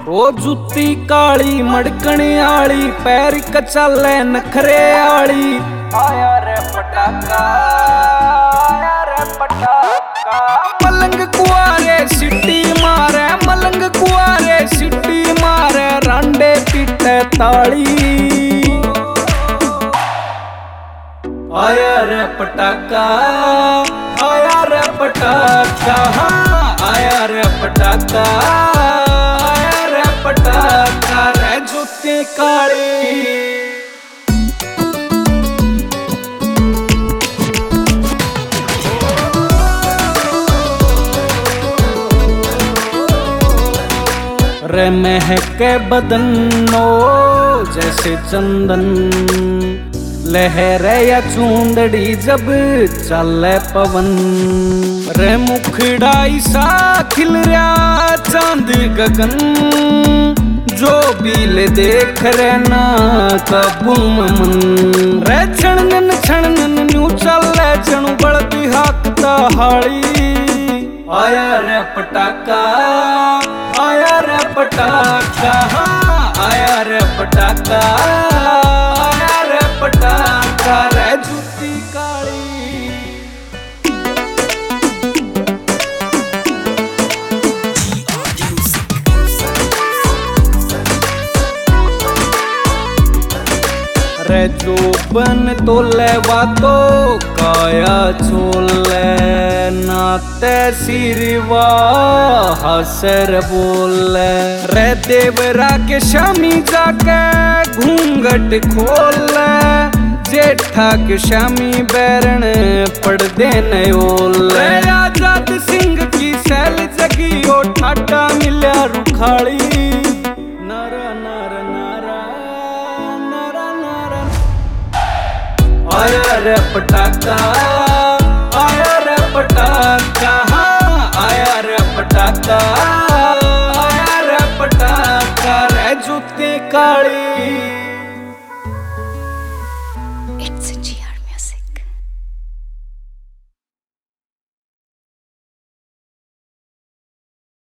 ओ जुत्ती काली मड़कने आली पैर कचाले नखरे आली। आया रे पटाका, आया रे पटाका। मलंग कुआरे सिटी मारे, मलंग कुआरे सिटी मारे, रांडे पीटे ताली। आया रे पटाका, आया रे पटाका, आया रे पटाका, आया रे पटाका रे जुत्ती काली। रे महके बदनो जैसे चंदन, लहरे या चूंदड़ी जब चले पवन। रे मुखड़ाई सा खिल रहा चांद गगन, जो बीले देख रे ना कबू मन। रे छणनन छणनन न्यू चले जणु बड़ती हाकता हाड़ी। आया रे पटाका, आया रे पटाका, आया रे पटाका, आया रे पटाका रे जुत्ती काली। रे जोबन तोले वातो काया चोले, नाते सिरवा हसर बोले। रे देवरा के शामी जाके घूंघट खोले, जेठा के शामी बैरण पड़ देने ओले। आजाद सिंह की सैल जगी ओ ठाटा मिल्या रुखाड़ी। नारा नारा नारा नारा नारा। आया रे पटाका।